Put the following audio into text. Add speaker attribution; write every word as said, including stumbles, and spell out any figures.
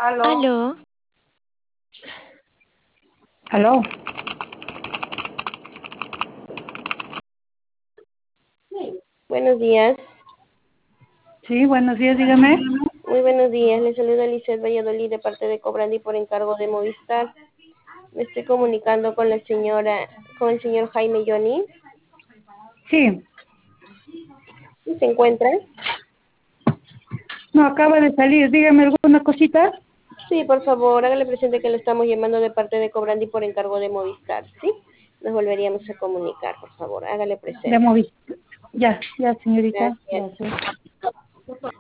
Speaker 1: Aló.
Speaker 2: Aló,
Speaker 1: Aló.
Speaker 3: Buenos días.
Speaker 1: Sí, buenos días, dígame.
Speaker 3: Muy buenos días. Les saluda Lizeth Valladolid de parte de Cobrandi por encargo de Movistar. Me estoy comunicando con la señora, con el señor Jaime Johnny.
Speaker 1: Sí.
Speaker 3: ¿Sí se encuentra?
Speaker 1: No, acaba de salir. Dígame alguna cosita.
Speaker 3: Sí, por favor, hágale presente que le estamos llamando de parte de Cobrandi por encargo de Movistar, ¿sí? Nos volveríamos a comunicar, por favor, hágale
Speaker 1: Ya
Speaker 3: presente.
Speaker 1: moví. Ya, ya, señorita.
Speaker 3: Gracias.
Speaker 1: Gracias.